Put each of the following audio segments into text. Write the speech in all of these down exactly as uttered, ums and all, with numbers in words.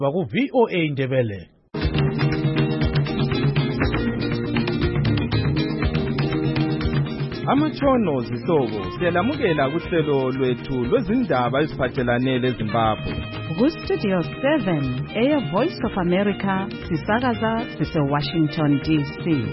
Baku V O A Ndebele. Amatshono zihlobo siyalamukela kuhlelo lwethu lwezindaba eziphathelane leZimbabwe. Ku Studio seven, Air Voice of America, sisakaza sise Washington D C.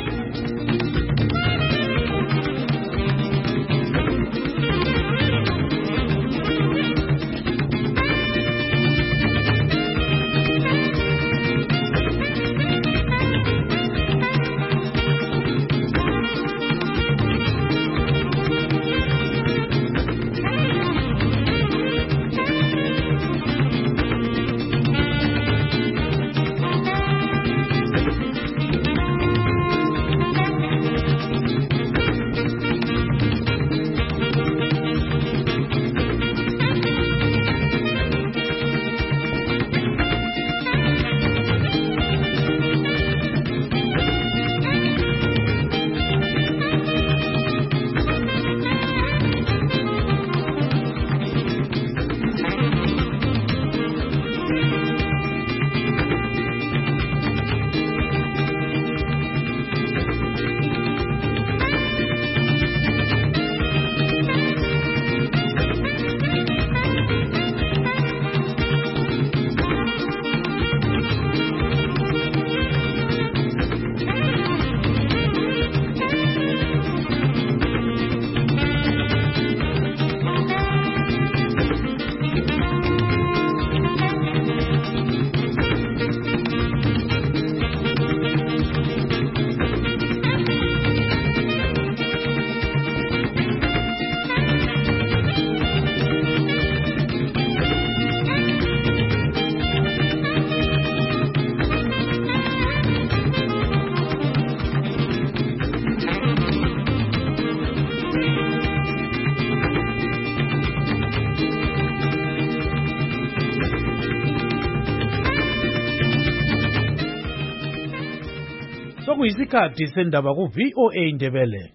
Sokuyisikhathi sendaba ku V O A Ndebele.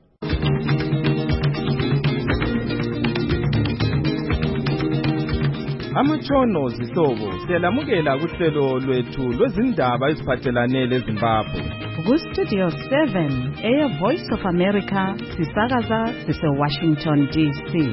Amatshono zihlobo siyalamukela kuhlelo lwethu lwezindaba eziphathelane leZimbabwe. Ku Studio seven, Air Voice of America, sisakaza sise Washington D C.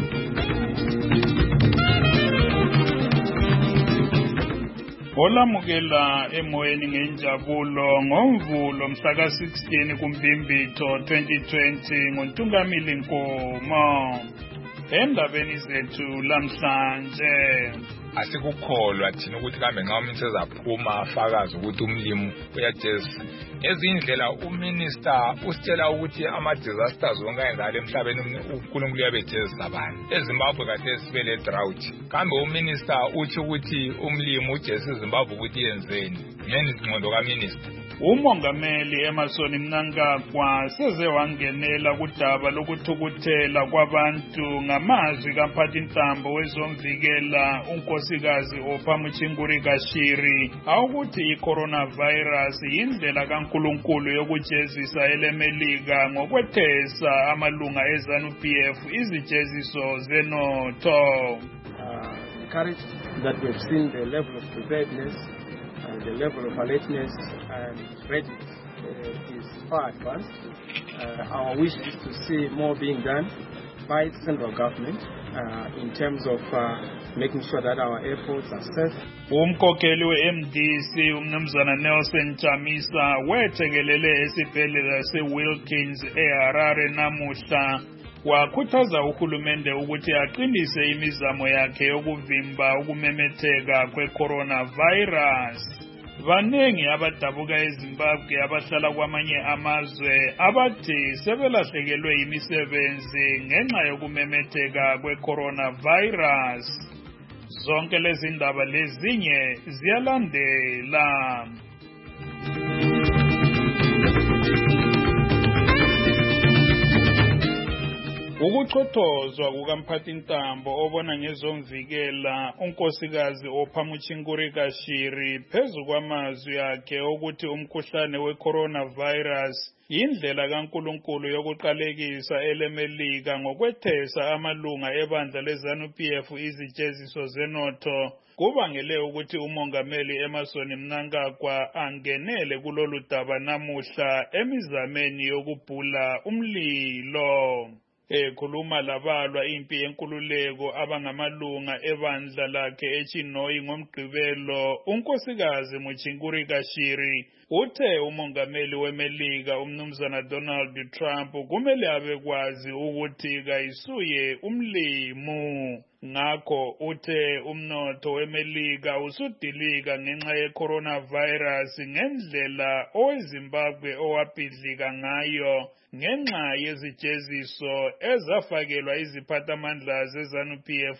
Olamukela emoyeni ngenjabulo ngoMvulo mhla ka sixteen kuMbimbitho twenty twenty ngoNtungamili Nkomo. Endabeni zethu lamhlanje asikukholwa thina ukuthi kambe nxa umuntu ezaphuma afakaza ukuthi umlimi uyajezisa. Ezindlela uminister usitshela ukuthi ama-disasters wonke ayenzakala emhlabeni uNkulunkulu uyabejezisa abantu. EZimbabwe kade sibe le drought. Kambe uminister uthi ukuthi umlimi ujezisa iZimbabwe ukuthi yenzeni. Ngeni ingqondo kaminister. Umongameli Emmerson Mnangagwa seze wangenela kudaba lokuthukuthela kwabantu ngamazwi kaMphathintambo wezomvikela unkosikazi Ophamuchinguri Kashiri awukuthi i-coronavirus yindlela kaNkulunkulu yokujezisa elemelika ngokwethesa amalunga eZANU P F izijeziso zenotho. The courage that we've seen, the level of preparedness and the level of alertness and readiness uh, is far advanced. Uh, our wish is to see more being done by the central government uh, in terms of uh, making sure that our airports are safe. Umkhokheli we-M D C umnumzana Nelson Chamisa wethekelele esibhedlela se-Wilkins eHarare namuhla wakhuthaza uhulumende ukuthi aqinise imizamo yakhe yokuvimba ukumemetheka kwe-coronavirus. Baningi abadabuka eZimbabwe abahlala kwamanye amazwe abathi sebelahlekelwe imisebenzi ngenxa yokumemetheka kwe-coronavirus. Zonke lezi ndaba lezinye ziyalandela. Ukuchothozwa kukaMphathintambo obona ngezomvikela unkosikazi Ophamuchinguri Kashiri phezu kwamazwi akhe ukuthi umkhuhlane we-coronavirus yindlela kaNkulunkulu yokuqalekisa elemelika ngokwethesa amalunga ebandla leZANU P F izijeziso zenotho kubangele ukuthi umongameli Emmerson Mnangagwa angenele kulolu daba namuhla emizameni yokubhula umlilo. Ekhuluma labalwa impi yenkululeko abangamalunga ebandla lakhe eChinoyi ngomgqibelo, unkosikazi Muchinguri Kashiri uthe umongameli weMelika umnumzana Donald Trump kumele abekwazi ukuthi kayisuye umlimu. Ngakho uthe umnotho weMelika usudilika ngenxa ye-coronavirus ngendlela oweZimbabwe owabhidlika ngayo ngenxa yezijeziso ezafakelwa iziphathamandla ze-ZANU P F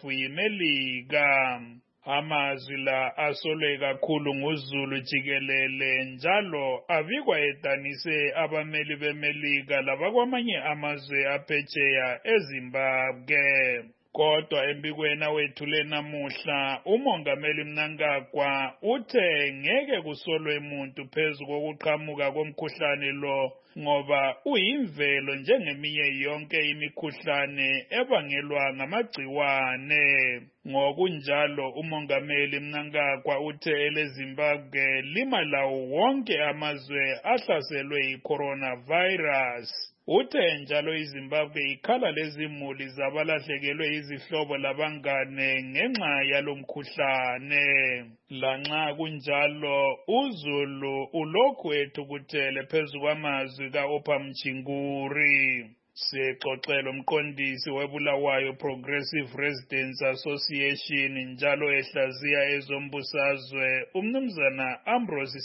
yiMelika. Amazwi la asolwe kakhulu nguZulu jikelele njalo abikwa edanise abameli beMelika labakwamanye amazwe aphetsheya eZimbabwe. Kodwa embikweni awethule namuhla umongameli Mnangagwa uthe ngeke kusolwe umuntu phezu kokuqhamuka komkhuhlane lo ngoba uyimvelo njengeminye yonke imikhuhlane ebangelwa ngamagciwane. Ngokunjalo umongameli Mnangagwa uthe eleZimbabwe lima lawo wonke amazwe ahlaselwe yi-coronavirus. Uthe njalo iZimbabwe ikhala lezimuli zabalahlekelwe izihlobo labangane ngenxa yalomkhuhlane. Lanxa kunjalo uZulu ulokhu ethukuthele phezu kwamazwi kaOpha Mchinguri. Sexoxelo umqondisi weBulawayo Progressive Residents Association njalo ehlaziya ezombusazwe umnumzana Ambrose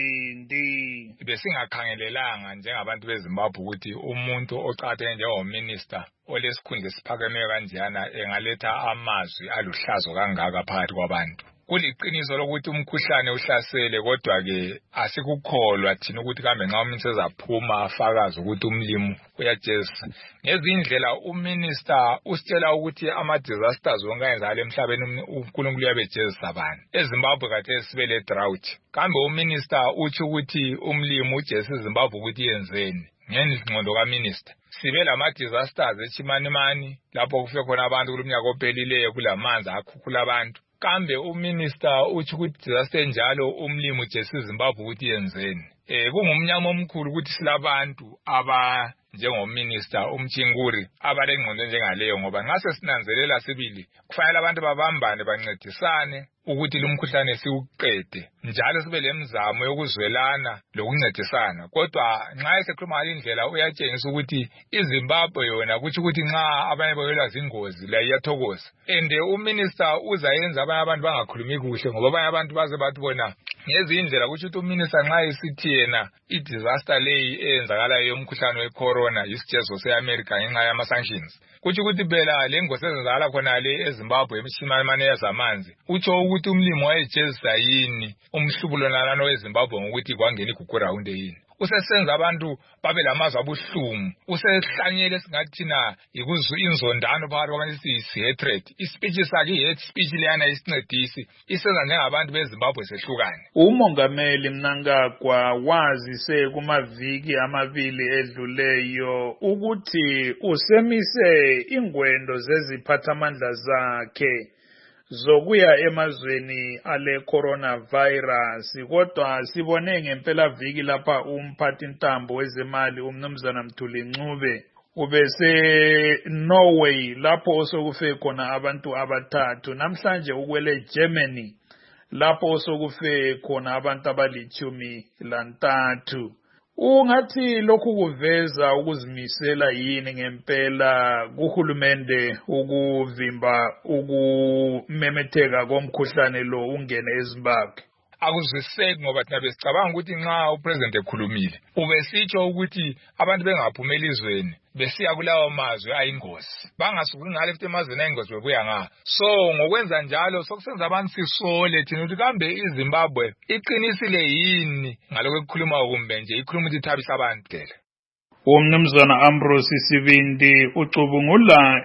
Sibindi. Besingakhangelelanga njengabantu beZimbabwe ukuthi umuntu oqhatheke njengominister olesikhundla esiphakemeyo kanjena engaletha amazwi aluhlazo kangaka phakathi kwabantu. Kuliqiniso lokuthi umkhuhlane uhlasele, kodwa ke asikukholwa thina ukuthi kambe nxa umuntu ezaphuma afakaze ukuthi umlimu uyajezisa. Ngezindlela uminister usitshela ukuthi ama-disasters wonke ayenzakala emhlabeni uNkulunkulu uyabejezisa abantu. EZimbabwe khathesi sibe le drought. Kambe uminister utsho ukuthi umlimu ujezisa iZimbabwe ukuthi yenzeni? Ngengqondo kaminister sibe lama-disasters eChimanimani lapho kufe khona abantu kulomnyaka ophelileyo kulamanzi akhukhula abantu. Kambe uminister uthi ukuthi disaster njalo umlimi ujezisa iZimbabwe ukuthi yenzeni? Eh kungumnyama omkhulu ukuthi silabantu aba njengominister uMchinguri abalengqondo njengaleyo, ngoba nxa sesinanzelela sibili kufanele abantu babambane bancedisane ukuthi lumkhuhlane siuqede, njalo sibe lemizamo yokuzwelana lokuncedisana. Kodwa nxa esekhuluma indlela uyatshengisa ukuthi iZimbabwe yona kuthi ukuthi nxa abanye bawelwa zingozi la iyathokoza. Ende uminister uzayenza abanye abantu bangakhulumi kuhle ngoba abanye abantu baze bathi bona ngezindlela kuthi ukuthi uminister nxa esithi yena i-disaster leyi eyenzakalayo yomkhuhlane we-corona yisijezo se-America ngenxa yama-sanctions. Kuthi ukuthi phela le ngozi ezenzakala khona le eZimbabwe eMchimanimani yazamanzi utsho ukuthi umlimi wayejezisa yini umhlubulo nalana weZimbabwe ngokuthi kwangena iguguraunde yini. Usesenza abantu babe lamazwi abuhlungu, usehlanyele singathina ikuzwa inzondano phakathi kwabantu isi-hatred. Ispeech sakhe i-hate speech leyana isincedisi isenza njengabantu beZimbabwe sehlukane. Umongameli Mnangagwa wazise kumaviki amabili edluleyo ukuthi usemise ingwendo zeziphathamandla zakhe zokuya emazweni ale coronavirus. Kodwa sibone ngempela viki lapha umphathi ntambo wezemali umnumzana Mthuli Ncube ubese Norway lapho osokufe khona abantu abathathu. Namhlanje ukwele Germany lapho osokufe khona abantu abalitshumi lantathu. Ungathi lokhu kuveza ukuzimisela yini ngempela kuhulumende ukuvimba ukumemetheka komkhuhlane lo ungene eZimbabwe? Akuzwiseki ngoba thina besicabanga ukuthi nxa upresident ekhulumile ubesitsho ukuthi abantu bengaphumeli izweni besiya kulawo mazwe ayingozi, bangasuki ngale futhi emazweni ayingozi bebuya nga. So ngokwenza njalo sokusenza abantu sisole thina ukuthi kambe iZimbabwe iqinisile yini ngalokho ekukhuluma kumbe nje ikhuluma ukuthi ithabisa abantu phela. Umnumzana Ambrose Sibindi ucubungula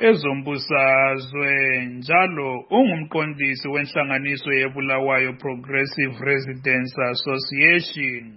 ezombusazwe njalo ungumqondisi wenhlanganiso yeBulawayo Progressive Residents Association.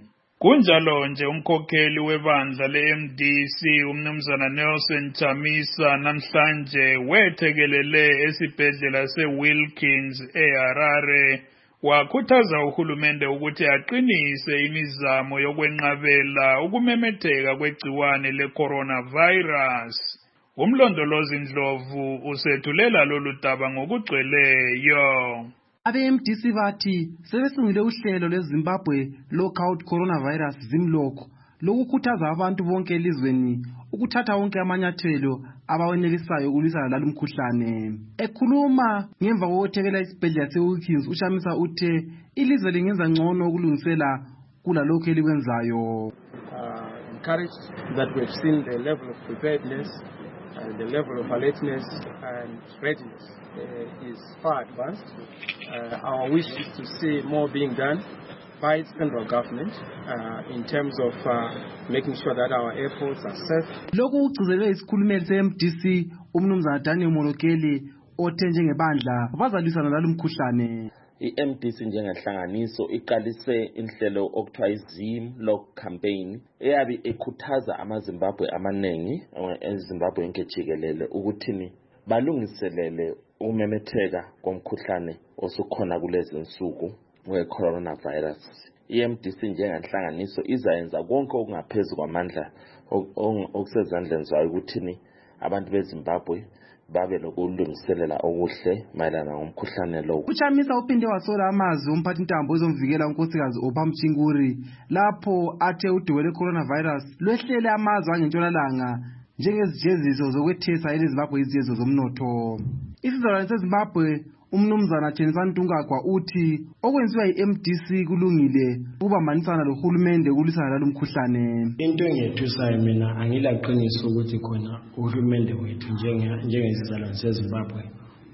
Kunjalo nje umkhokheli webandla le-M D C umnumzana Nelson Chamisa namhlanje wethekelele esibhedlela se-Wilkins eHarare wakhuthaza uhulumende ukuthi aqinise imizamo yokwenqabela ukumemetheka kwegciwane le-coronavirus. Umlondolozi Ndlovu usethulela lolu daba ngokugcweleyo. Abe-M D C bathi sebesungule uhlelo lweZimbabwe Lockout Coronavirus Zimlock lokukhuthaza abantu bonke elizweni ukuthatha wonke amanyathelo abawenelisayo ukulwisana lalo mkhuhlane. Ekhuluma ngemva kokuthekela isibhedlela se-Wilkins, uShamisa uthe ilizwe lingenza ngcono ukulungisela kulalokho elikwenzayo. Encouraged that we've seen the level of preparedness and the level of alertness and readiness uh, is far advanced. Uh, our wish is to see more being done by the federal government uh, in terms of uh, making sure that our airports are safe. Lokhu kugcizelwe isikhulumeli se-M D C umnumzana Daniel Molokeli othe njengebandla bazalwisana lalo mkhuhlane. I-M D C njengenhlanganiso iqalise inhlelo okuthiwa i-Zimlock campaign eyabe ekhuthaza amaZimbabwe amaningi eZimbabwe yonke jikelele ukuthini balungiselele umemetheka komkhuhlane osukhona kulezi insuku we-coronavirus. I-M D C njengenhlanganiso izayenza konke okungaphezulu kwamandla okusezandleni zayo ukuthini abantu beZimbabwe babe lokulungiselela okuhle mayelana ngomkhuhlane lo. uChamisa uphinde wasola amazwi omphathi intambo ezomvikela unkosikazi Obamchinguri lapho athe udubo lwe-coronavirus lwehlele amazwe angentshonalanga njengezijeziso zokwethesa ezimbabwe izijeziso zomnotho. Isizalwane seZimbabwe umnumzana Thenisa Ntungagwa uthi okwenziwa yi-M D C kulungile ukubambanisana lohulumende ukulwisana lalo mkhuhlane. Into engethusayo mina angilaqiniso ukuthi khona uhulumende wethu njengesizalwane seZimbabwe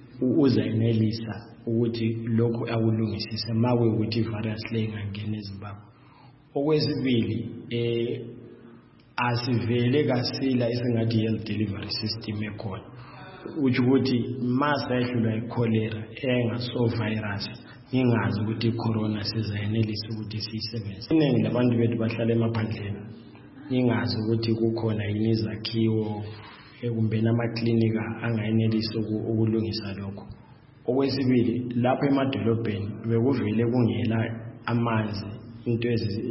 uzayenelisa ukuthi lokhu akulungisise mawe ukuthi ivirus le ingangena eZimbabwe. Okwesibili eh asivele kasila esingathi health delivery system ekhona. Uthi ukuthi masa ehlulwa i-cholera engaso virus ingazi ukuthi i-corona sizayenelisa ukuthi siyisebenzise. Iningi labantu bethu bahlala emaphandleni ingazi ukuthi kukhona yini izakhiwo kumbe namaklinika angayenelisa ukulungisa lokho. Okwesibili lapha emadolobheni bekuvele kungela amanzi into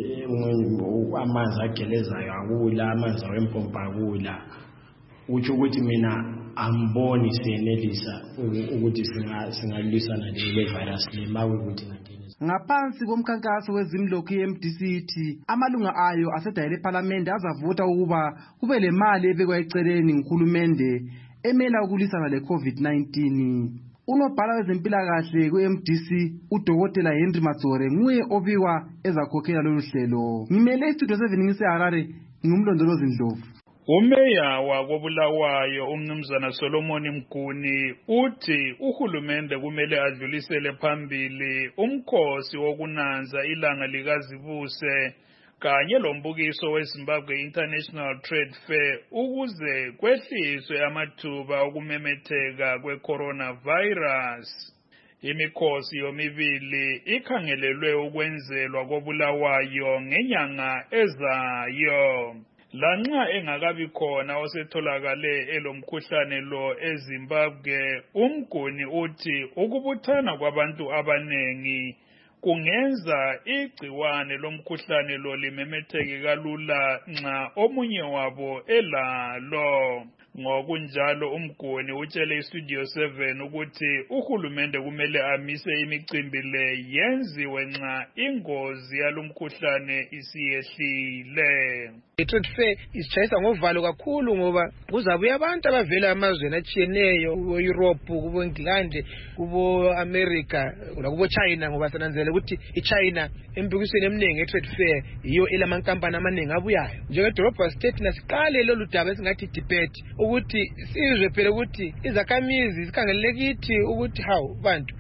amanzi agelezayo akula amanzi awempompa akula. Uthi ukuthi mina amboni siyenelisa ukuthi singalwisana le virus le mawe ukuthi ngadinisa. Ngaphansi komkhankaso wezimlock i-M D C ithi amalunga ayo asedayele eParliament azavota ukuba kube le mali ebekwa eceleni nguhulumende emela ukulwisana le-COVID nineteen. Unobhala wezempilakahle ku-M D C uDokotela Henry Matsore nguye obikwa ezakhokhela lolu hlelo. Ngimele istudio seven ngiseHarare ngumlondolozi Ndlovu. Umeya wakobulawayo umnumzana Solomon Mguni uthi uhulumende kumele adlulisele phambili umkhosi wokunanza ilanga likazibuse kanye lombukiso weZimbabwe International Trade Fair ukuze kwehliswe amathuba okumemetheka kwe-coronavirus. Imikhosi yomibili ikhangelelwe ukwenzelwa kobulawayo ngenyanga ezayo. Lanxa engakabi khona osetholakale elomkhuhlane lo eZimbabwe, uMguni uthi ukubuthana kwabantu abanengi kungenza igciwane lomkhuhlane lo limemetheke kalula nxa omunye wabo elalo. Ngokunjalo uMguni utshele iStudio seven ukuthi uhulumende kumele amise imicimbi le yenziwe nxa ingozi yalomkhuhlane isiyehlile. I-Trade Fair isitshayisa ngovalo kakhulu ngoba kuzabuya abantu abavela amazweni atshiyeneyo kubo Europe, kubo England, kubo America, kubo China ngoba sananzele ukuthi iChina embukisweni eminingi e-Trade Fair iyo elamankampani amaningi abuyayo. Njengedolobha state nasiqale lolu daba esingathi debate ukuthi sizwe phela ukuthi izakhamizi zikhangelele kithi ukuthi hawu bantu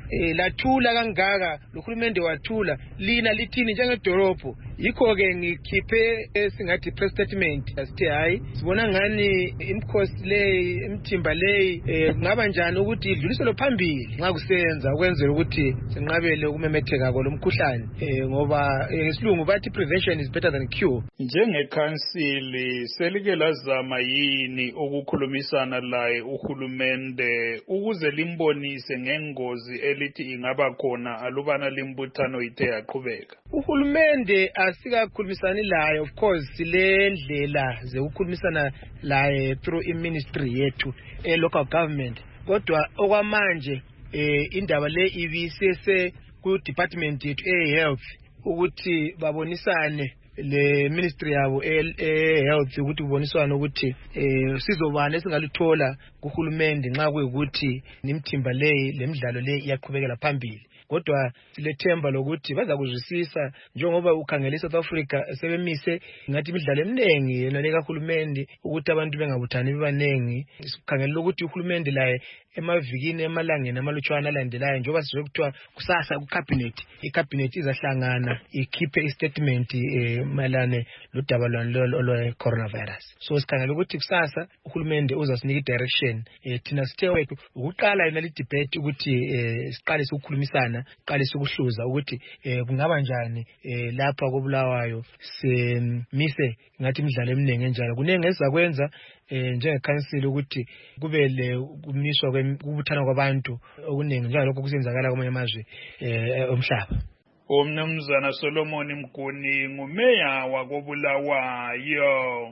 eh, lathula kangaka lohulumende wathula lina lithini njengedorobho yikho ke ngikhiphe esingathi press statement asithi hayi sibona ngani imkhosi le imthimba le ngaba njani ukuthi idluliselwe phambili nxa kusenza ukwenzela ukuthi sinqabele ukumemetheka kolomkhuhlane ngoba ngesilungu bathi prevention is better than cure. Njengekhansili selike lazama yini ukukhulumisana laye uhulumende ukuze limbonise ngengozi elithi ingaba khona alubana limbuthano ithe yaqhubeka? Uhulumende asikakhulumisani laye, of course silendlela zokukhulumisana laye through i-ministry yethu e-local government, kodwa okwamanje eh indaba le ibisese ku department yethu e-health ukuthi babonisane le ministry yabo e-health ukuthi kuboniswane ukuthi eh sizobana esingaluthola kuhulumende nxa kuyikuthi nimthimba le lemidlalo le iyaqhubekela phambili. Kodwa silethemba lokuthi bazakuzwisisa njengoba ukhangele South Africa sebemise ngathi imidlalo eminingi yena lekahulumende ukuthi abantu bengabuthani bebanengi. Sikhangela ukuthi uhulumende laye emavikini emalangeni amalutshwana alandelayo njengoba sizokuthiwa kusasa ku cabinet, i cabinet izahlangana ikhiphe i statement eh malane lodaba lwe coronavirus. So sikhangela ukuthi kusasa uhulumende uzasinika direction eh thina sithe wethu ukuqala yona le debate ukuthi eh siqale ukukhulumisana qale ukuhluza ukuthi eh kungaba njani eh lapha kobulawayo semise ngathi imidlalo eminingi enjalo kunenge ezakwenza eh njengekhansili ukuthi kube le kumiswa kubuthana kwabantu okuningi njengalokho kusenzakala kwamanye amazwe eh omhlaba. Umnumzana Solomon Mguni ngumeya wakobulawayo.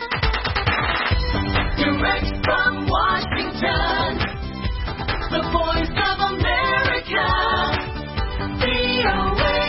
Direct from Washington, the Voice of America, V O A.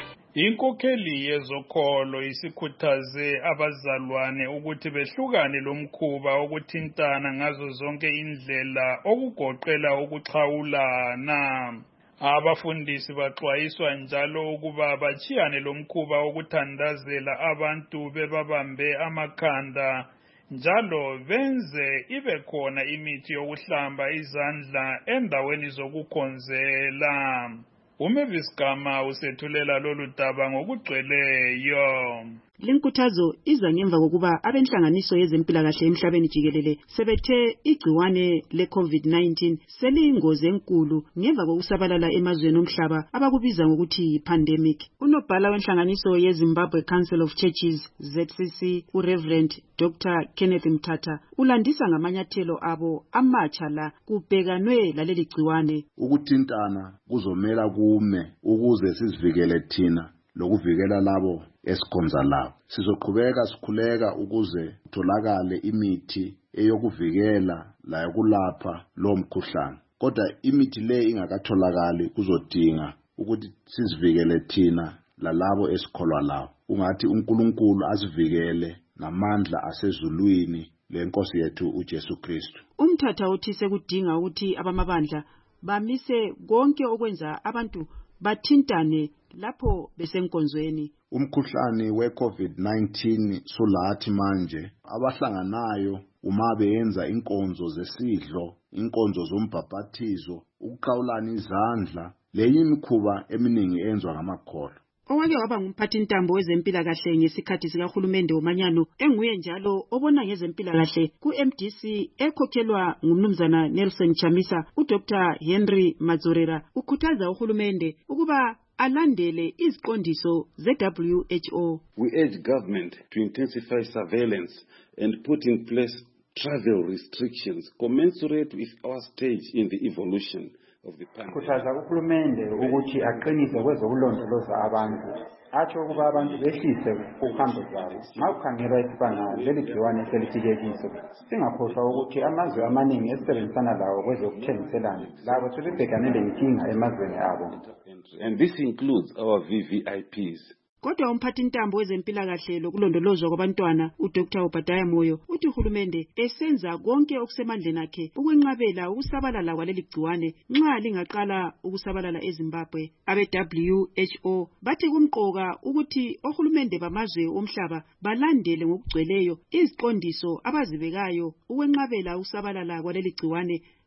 Inkokheli yezokholo isikhuthaze abazalwane ukuthi behlukane lomkhuba okuthintana ngazo zonke indlela okugoqela ukuxhawulana. Abafundisi baxwayiswa njalo ukuba bachiyane lomkhuba okuthandazela abantu bebabambe amakhanda njalo benze ibe khona imithi yokuhlamba izandla endaweni zokukhonzela. Umavis Gama usethulela lolu daba ngokugcweleyo. Linkuthazo iza ngemva kokuba abenhlanganiso yezempilakahle emhlabeni jikelele sebethe igciwane le COVID nineteen seliyingozi enkulu ngemva kokusabalala emazweni omhlaba abakubiza ngokuthi pandemic. Unobhala wenhlanganiso yeZimbabwe Council of Churches Z C C uReverend Doctor Kenneth Mthatha ulandisa ngamanyathelo abo amatsha la kubhekanwe laleli gciwane. Ukuthintana kuzomela kume ukuze sizivikele thina lokuvikela labo esikhonza labo. Sizoqhubeka sikhuleka ukuze kutholakale imithi eyokuvikela la yokulapha lo mkhuhlane. Kodwa imithi le ingakatholakali kuzodinga ukuthi sizivikele thina lalabo esikholwa labo. Ungathi uNkulunkulu asivikele namandla asezulwini lenkosi yethu uJesu Kristu. Umthatha uthi sekudinga ukuthi abamabandla bamise konke okwenza abantu bathintane lapho besenkonzweni. Umkhuhlane we-COVID nineteen solathi manje abahlanganayo uma beyenza inkonzo zesidlo, inkonzo zombhaphathizo, ukuqhawulana izandla, leyi imikhuba eminingi enzwa ngamakholwa. Owake waba ngumphathintambo wezempilakahle ngesikhathi sikahulumende womanyano enguye njalo obona ngezempilakahle ku-M D C ekhokhelwa ngumnumzana Nelson Chamisa, uDr Henry Mazorera ukhuthaza uhulumende ukuba alandele iziqondiso ze-W H O. We urge government to intensify surveillance and put in place travel restrictions commensurate with our stage in the evolution of the pandemic. Khuthaza uhulumende ukuthi aqinise kwezokulondoloza abantu, atsho ukuba abantu behlise uhambo lwabo. Mawukhangelwa isibanga leli gciwane selifike kiso, singakhohlwa ukuthi amazwe amaningi esebenzisana lawo kwezokuthengiselana labo sebebhekane lenkinga emazweni abo. And this includes our V V I Ps. Kodwa umphathintambo wezempilakahle lokulondolozwa kwabantwana uDr Obadiah Moyo uthi uhulumende esenza konke okusemandleni akhe ukwenqabela ukusabalala kwaleli gciwane nxa lingaqala ukusabalala eZimbabwe. Abe-W H O bathi kumqoka ukuthi ohulumende bamazwe omhlaba balandele ngokugcweleyo iziqondiso abazibekayo ukwenqabela ukusabalala kwaleli gciwane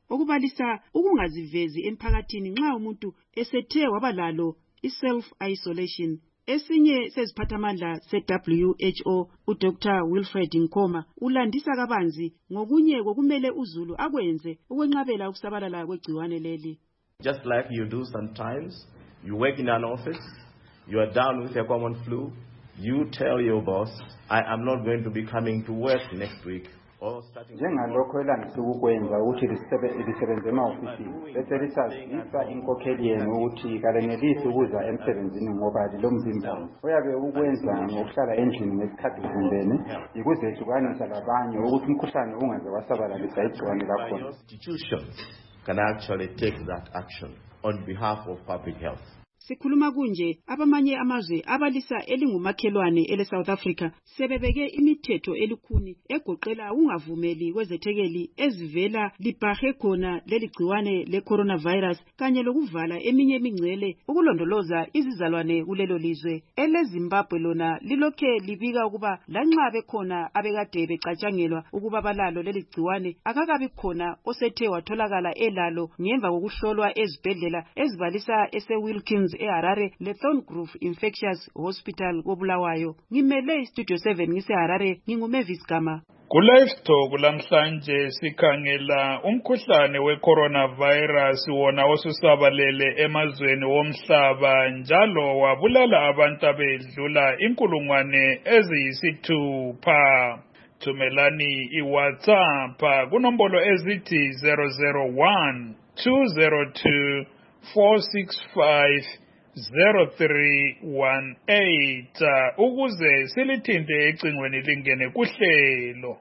okubalisa ukungazivezi emphakathini nxa umuntu esethe wabalalo i-self-isolation. Esinye seziphathamandla se-W H O uDr Wilfred Nkoma ulandisa kabanzi ngokunye kokumele uzulu akwenze ukwenqabela ukusabalala kwegciwane leli. Just like you do sometimes, you work in an office, you are down with a common flu, you tell your boss, I am not going to be coming to work next week. Njengalokho elandisa ukukwenza ukuthi lisebenze ema-ofisini bese lisazisa inkokheli yenu ukuthi kalenelisi ukuza emsebenzini ngoba lilomzimba oyabe ukwenza ngokuhlala endlini ngesikhathi simbene ikuzehlukanisa labanye ukuthi umkhuhlane ungaze wasabalalisa igciwane lakhona. Institutions can actually take that action on behalf of public health. Sikhuluma kunje abamanye amazwe abalisa elingumakhelwane ele South Africa sebebeke imithetho elikhuni egoqela ungavumeli kwezethekeli ezivela libhahe khona leligciwane le coronavirus kanye lokuvala eminye imingcele ukulondoloza izizalwane kulelo lizwe. Ele Zimbabwe lona lilokhe libika ukuba lanxa bekhona abekade becatshangelwa ukuba balalo leligciwane akakabi khona osethe watholakala elalo ngemva kokuhlolwa ezibhedlela ezibalisa ese Wilkins eHarare le Thorngrove Infectious Hospital koBulawayo. Ngimele iStudio seven ngiseHarare nginguMavis Gama. Ku-Live Talk lamhlanje sikhangela umkhuhlane we-coronavirus wona osusabalele emazweni womhlaba njalo wabulala abantu abedlula inkulungwane eziyisithupha. Thumelani iWhatsApp kunombolo ezithi zero zero one two zero two four six five zero three one eight ukuze silithinte ecingweni lingene kuhlelo.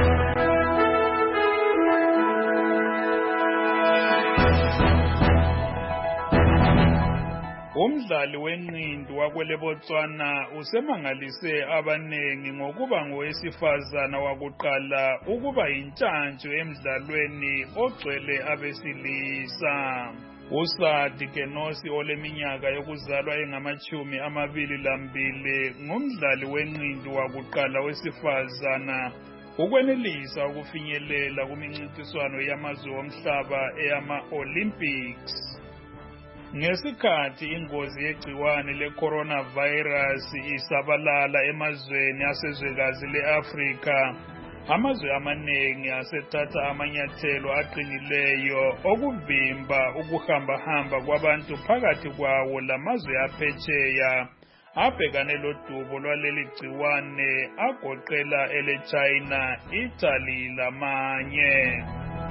Umdlali wenqindi wakwele Botswana usemangalise abanengi ngokuba ngowesifazana wakuqala ukuba yintshantshi emdlalweni ogcwele abesilisa. Usadi Kenosi oleminyaka yokuzalwa engamachumi amabili lambili ngumdlali wenqindi wakuqala wesifazana ukwenelisa ukufinyelela kumincintiswano yamazwe omhlaba eyama-Olympics. Ngesikhathi ingozi yegciwane le-coronavirus isabalala emazweni asezwekazi le-Afrika, amazwe amaningi asethatha amanyathelo aqinileyo okuvimba ukuhamba-hamba kwabantu phakathi kwawo lamazwe aphetsheya abhekane lodubo lwaleli gciwane agoqela ele-China, Italy lamanye.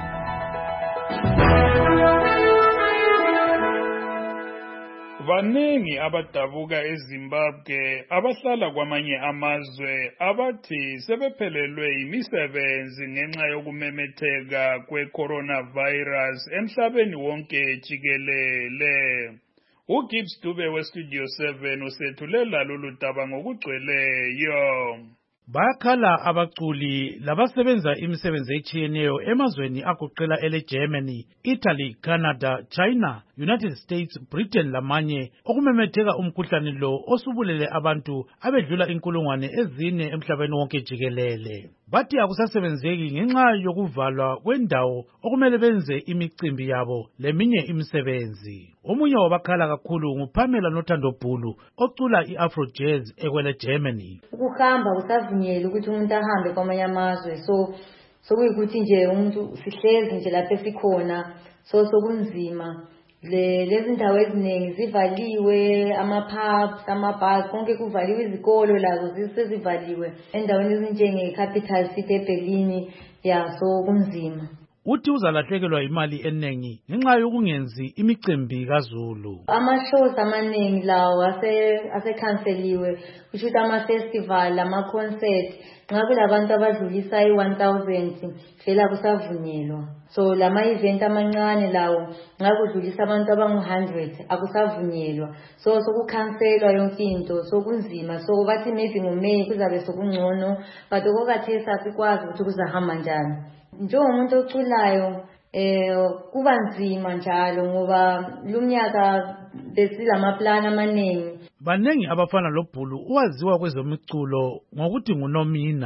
Baningi abadabuka eZimbabwe abahlala kwamanye amazwe abathi sebephelelwe imisebenzi ngenxa yokumemetheka kwe-coronavirus emhlabeni wonke jikelele. uGibbs Dube weStudio seven usethulela lolu daba ngokugcweleyo. Bayakhala abaculi labasebenza imisebenzi etshiyeneyo emazweni agoqela ele-Germany, Italy, Canada, China, United States, Britain lamanye okumemetheka umkhuhlane lo osubulele abantu abedlula inkulungwane ezine emhlabeni wonke jikelele. Bathi akusasebenzeki ngenxa yokuvalwa kwendawo okumele benze imicimbi yabo leminye imisebenzi. Omunye wabakhala kakhulu nguPamela Nothando Bhulu ocula i-Afro Jazz ekwele Germany. Ukuhamba kusavunyelwe ukuthi umuntu ahambe kwamanye amazwe, so sokuyikuthi nje umuntu sihlezi nje lapha esikhona, so sokunzima. Le lezi ndawo eziningi zivaliwe, ama-pubs, ama-bars, konke kuvaliwe, izikolo lazo zisezivaliwe endaweni ezinjenge Capital City eBerlin, ya so kunzima. Uthi uzalahlekelwa imali enengi ngenxa yokungenzi imicimbi kaZulu. Ama-shows amaningi lawo asekhanseliwe, kusho ukuthi ama-festival, ama-concert, nxa kulabantu abadlulisa i-one thousand vele akusavunyelwa. So lama-event amancane lawo nxa kudlulisa abantu abangu hundred akusavunyelwa. So sokukhanselwa yonke into, sokunzima. So bathi maybe ngoMay kuzabe sokungcono, but okokhathesi asikwazi ukuthi kuzahamba njani. Njengomuntu oculayo eh kuba nzima njalo ngoba lumnyaka besilamaplani amaningi. Banengi abafana loBhulu owaziwa kwezemiculo ngokuthi nguNomina.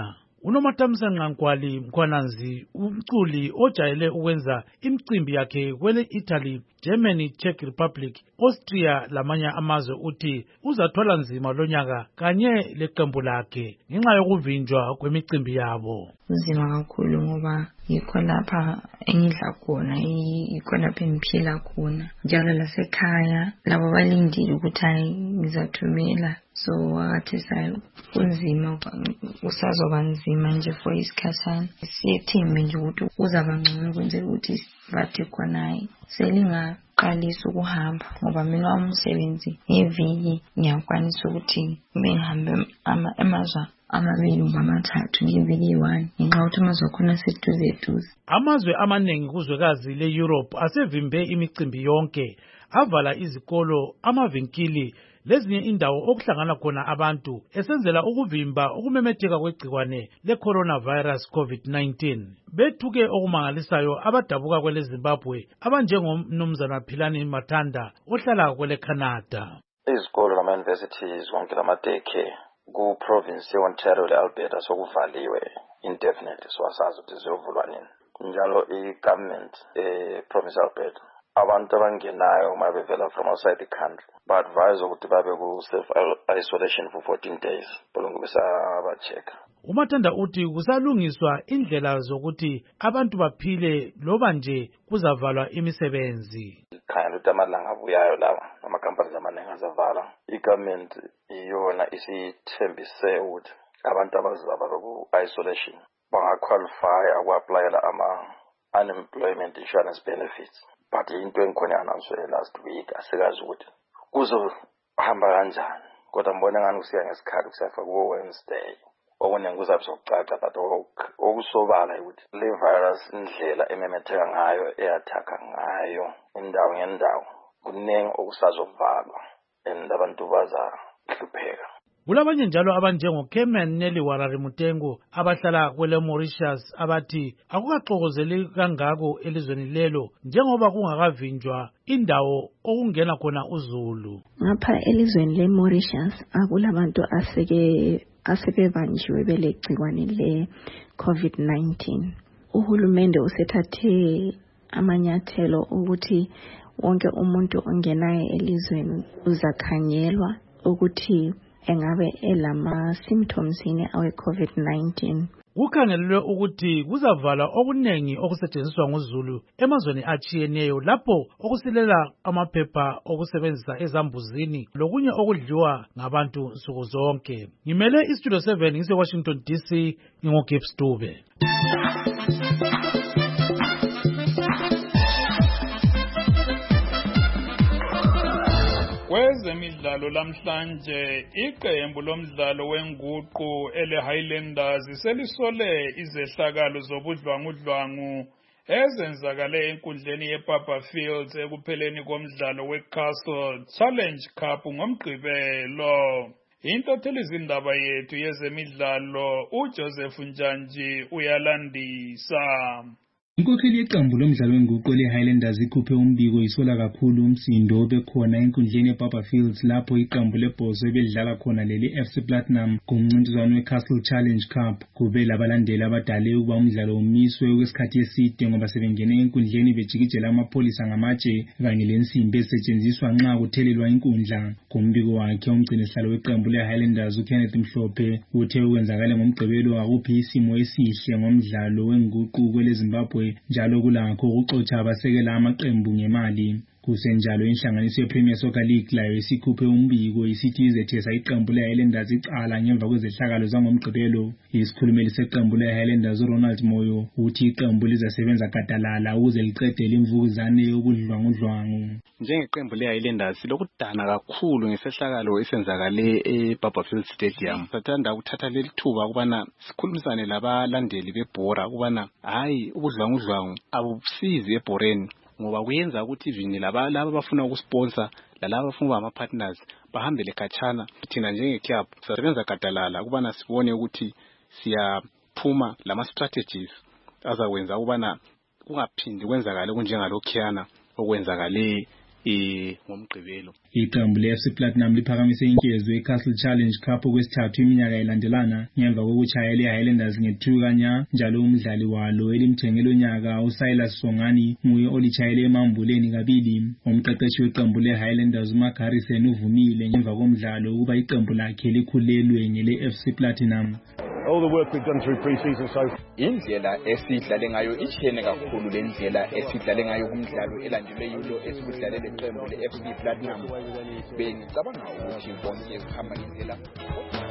uNomatamsa Nqankwali Mkhwananzi, umculi ojayele ukwenza imicimbi yakhe kwele Italy, Germany, Czech Republic, Austria lamanye amazwe, uthi uzathwala nzima lonyaka kanye leqembu lakhe ngenxa yokuvinjwa kwemicimbi yabo. Uzima kakhulu ngoba yikho lapha engidla khona, yikho lapha engiphila khona, njalo lasekhaya labo balindile ukuthi hayi ngizathumela. So akathi sayo kunzima, usazoba nzima nje for isikhathana. Siyethembe nje ukuthi uzaba ngcono kwenzela ukuthi bathi khona selingaqalisa ukuhamba, ngoba mina wami umsebenzi ngeviki ngiyakwanisa ukuthi ngihambe amazwe amabili noma amathathu ngeviki eyi-one ngenxa yokuthi amazwe khona seduze eduze. Amazwe amaningi kuzwekazi le-Europe asevimbe imicimbi yonke, avala izikolo, amavinkili lezinye indawo okuhlangana khona abantu esenzela ukuvimba ukumemetheka kwegcikwane le-coronavirus COVID nineteen. Bethuke okumangalisayo abadabuka kwele Zimbabwe abanjengomnumzana Philani Mathanda ohlala kwele Canada. Izikolo nama-universities wonke lamadeke ku-province ye-Ontario le-Alberta sokuvaliwe indefinitely, so asazi ukuthi ziyovulwa nini. Njalo i-government e-province Alberta abantu abangenayo uma bevela from outside the country ba-advise ukuthi babe ku-self-isolation for fourteen days bolungu besaba-check. uMathanda uthi kusalungiswa indlela zokuthi abantu baphile loba nje kuzavalwa imisebenzi. Khanya ukuthi amalanga abuyayo lawa amakampani amaningi azavala. I-government iyona isithembise ukuthi abantu abazaba ku-isolation bangaqualify uku-applyela ama-unemployment insurance benefits. But into engikhona announced last week asikazi ukuthi kuzohamba kanjani, kodwa mbona ngani kusiya ngesikhathi kusafa ku Wednesday okuningi kuzabe sokucaca, but okusobala ukuthi le virus indlela ememetheka ngayo eyathaka ngayo indawo ngendawo kuningi okusazovalwa and abantu bazahlupheka. Kulabanye njalo abanjengo Kemen Neliwarari Mutengo abahlala kwele Mauritius abathi akukaxokozeli kangako elizweni lelo njengoba kungakavinjwa indawo okungena khona uZulu. Ngapha elizweni le Mauritius akulabantu aseke asebebanjiwe belegcikwane le COVID nineteen. Uhulumende usethathe amanyathelo ukuthi wonke umuntu ongenayo elizweni uzakhanyelwa ukuthi engabe elama symptoms yini awe COVID nineteen. Kukhangelelwe ukuthi kuzavala okunengi okusetshenziswa nguZulu emazweni atshiyeneyo lapho okusilela amaphepha okusebenzisa ezambuzini lokunye okudliwa ngabantu nsuku zonke. Ngimele iStudio seven ngise Washington D C ngingogibs Dube. Kwezemidlalo lamhlanje iqembu lomdlalo wenguqu ele Highlanders selisole izehlakalo zobudlwangudlwangu ezenzakale enkundleni yePapa Fields ekupheleni komdlalo weCastle Challenge Cup ngomgqibelo. Intatheli izindaba yethu yezemidlalo uJoseph Njanji uyalandisa. Inkokheli yeqembu lomdlalo wenguqu le-Highlanders ikhuphe umbiko isola kakhulu umsindo obekhona enkundleni yePapa Fields lapho iqembu lebhoso ebedlala khona leli F C Platinum kumncintiswano weCastle Challenge Cup. Kube labalandeli abadale ukuba umdlalo umiswe okwesikhathi eside ngoba sebengene enkundleni bejikijela amapholisa ngamatshe kanye lensimbi esetshenziswa nxa kuthelelwa inkundla. Kumbiko wakhe umgcinisihlalo weqembu le-Highlanders uKenneth Mhlophe uthe ukwenzakala ngomgqibelo akuphi isimo esihle ngomdlalo wenguqu kwele Zimbabwe njalo kulakho ukuxotsha abasekela amaqembu ngemali. Kusenjalo inhlanganiso yePremier Soccer League layo isikhuphe umbiko isithi izethesa iqembu le-Highlanders icala ngemva kwezehlakalo zangomgqibelo. Isikhulumeli seqembu le-Highlanders uRonald Moyo uthi iqembu lizasebenza gadalala ukuze liqedele imvukuzane yobudlwangudlwangu. Njengeqembu le-Highlanders lokudana kakhulu ngesehlakalo esenzakale ePapa Fields Stadium. Sathanda ukuthatha leli thuba ukubana sikhulumisane labalandeli bebhora ukubana hayi ubudlwangudlwangu abusizi ebhoreni, ngoba kuyenza ukuthi ivini laba laba bafuna ukusponsor lalaba bafuna ama partners bahambele khatshana. Thina njenge club sisebenza gadalala ukubana sibone ukuthi siyaphuma lama strategies azakwenza ukubana kungaphindi kwenzakale kunjengalokhyana okwenzakale eh ngomgqibelo. Iqembu le-F C Platinum liphakamise inkezo ye-Castle Challenge Cup okwesithathu iminyaka ilandelana ngemva kokuchaya le-Highlanders nge-two kanya, njalo umdlali walo elimthengele unyaka uSilas Songani nguye olichayele emambuleni kabili. Umqeqeshi weqembu le-Highlanders uMagarisen uvumile ngemva komdlalo ukuba iqembu lakhe likhulelwe ngele-F C Platinum. All the work we've done through pre-season so indlela esidlale ngayo ichene kakhulu lendlela esidlale ngayo kumdlalo elandele yulo esikudlale leqembu le-F C Platinum. Bengicabanga ukuthi bonke kuhamba ngendlela